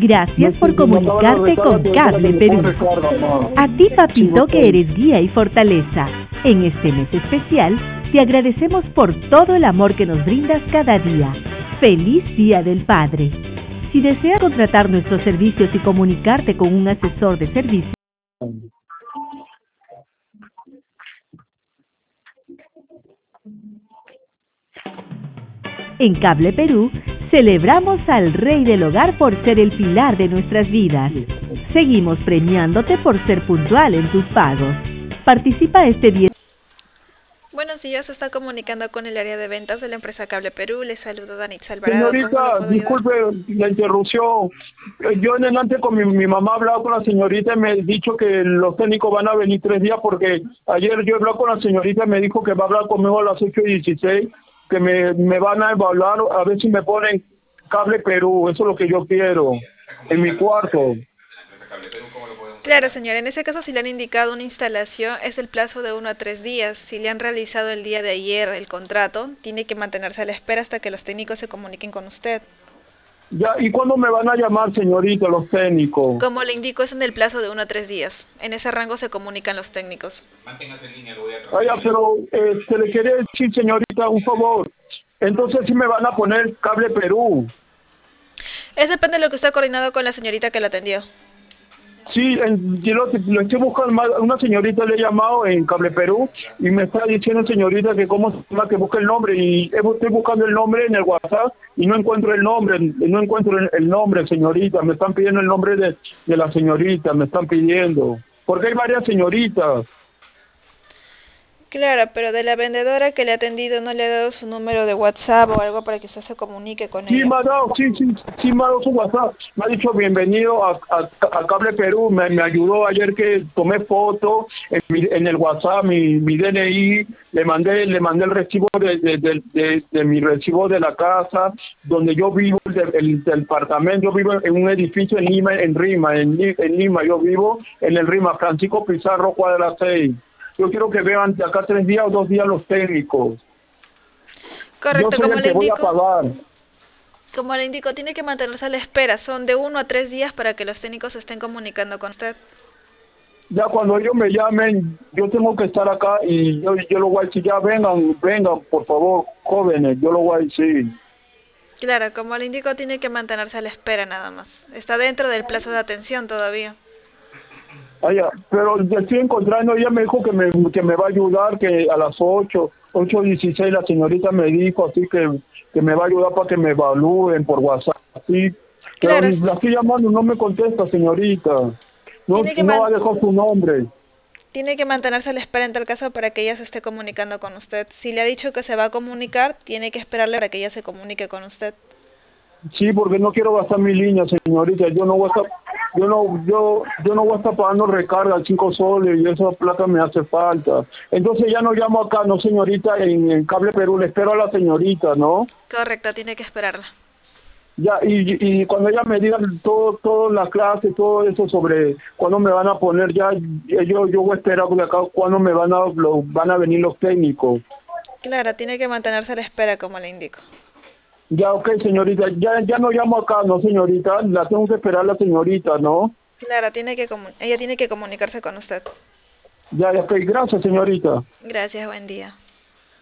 Gracias por comunicarte con Cable Perú. A ti, papito, que eres guía y fortaleza. En este mes especial, te agradecemos por todo el amor que nos brindas cada día. ¡Feliz Día del Padre! Si deseas contratar nuestros servicios y comunicarte con un asesor de servicio, en Cable Perú, celebramos al Rey del Hogar por ser el pilar de nuestras vidas. Seguimos premiándote por ser puntual en tus pagos. Participa este día. Buenos días, se está comunicando con el área de ventas de la empresa Cable Perú. Les saludo Danitza Alvarado. Señorita, disculpe la interrupción. Yo en adelante con mi mamá he hablado con la señorita y me ha dicho que los técnicos van a venir 3 días porque ayer yo he hablado con la señorita y me dijo que va a hablar conmigo a las 8:16, que me van a evaluar a ver si me ponen Cable Perú. Eso es lo que yo quiero en mi cuarto. Claro, señora, en ese caso si le han indicado una instalación es el plazo de 1 a 3 días. Si le han realizado el día de ayer el contrato, tiene que mantenerse a la espera hasta que los técnicos se comuniquen con usted. Ya, ¿y cuándo me van a llamar, señorita, los técnicos? Como le indico, es en el plazo de 1 a 3 días. En ese rango se comunican los técnicos. Manténgase en línea, lo voy a tratar. Pero se le quería decir, señorita, un favor. Entonces sí me van a poner Cable Perú. Eso depende de lo que usted ha coordinado con la señorita que la atendió. Sí, yo lo estoy buscando, una señorita le he llamado en Cable Perú y me está diciendo, señorita, que cómo se llama, que busque el nombre, y estoy buscando el nombre en el WhatsApp y no encuentro el nombre, señorita. Me están pidiendo el nombre de la señorita, me están pidiendo, porque hay varias señoritas. Claro, pero de la vendedora que le ha atendido no le ha dado su número de WhatsApp o algo para que usted se comunique con ella. Sí, me ha dado, sí, me ha dado su WhatsApp. Me ha dicho bienvenido a Cable Perú. Me ayudó ayer que tomé fotos en el WhatsApp, mi DNI. Le mandé el recibo de mi recibo de la casa donde yo vivo, el departamento. Yo vivo en un edificio en Lima, en Lima. Yo vivo en el Rima, Francisco Pizarro, cuadra 6. Yo quiero que vean de acá 3 días o 2 días los técnicos. Correcto, yo soy el que voy a pagar. Como le indico, tiene que mantenerse a la espera. Son de 1 a 3 días para que los técnicos se estén comunicando con usted. Ya cuando ellos me llamen, yo tengo que estar acá y yo lo voy a decir, ya vengan, por favor, jóvenes, yo lo voy a decir. Claro, como le indico, tiene que mantenerse a la espera nada más. Está dentro del plazo de atención todavía. Pero yo estoy encontrando, ella me dijo que me va a ayudar, que a las 8:16 la señorita me dijo, así que me va a ayudar para que me evalúen por WhatsApp, así. Pero Claro. la estoy llamando, no me contesta, señorita. No ha dejado su nombre. Tiene que mantenerse a la espera en tal caso para que ella se esté comunicando con usted. Si le ha dicho que se va a comunicar, tiene que esperarle para que ella se comunique con usted. Sí, porque no quiero gastar mi línea, señorita. Yo no voy a estar pagando recarga 5 soles y esa plata me hace falta. Entonces ya no llamo acá, no, señorita, en Cable Perú. Le espero a la señorita, ¿no? Correcto, tiene que esperarla. Ya, y cuando ella me diga todo la clase, todo eso sobre cuándo me van a poner, ya yo voy a esperar de acá cuándo van a venir los técnicos. Claro, tiene que mantenerse a la espera, como le indico. Ya, ok, señorita, ya no llamo acá, ¿no, señorita? La tengo que esperar la señorita, ¿no? Claro, ella tiene que comunicarse con usted. Ya, ok, gracias, señorita. Gracias, buen día.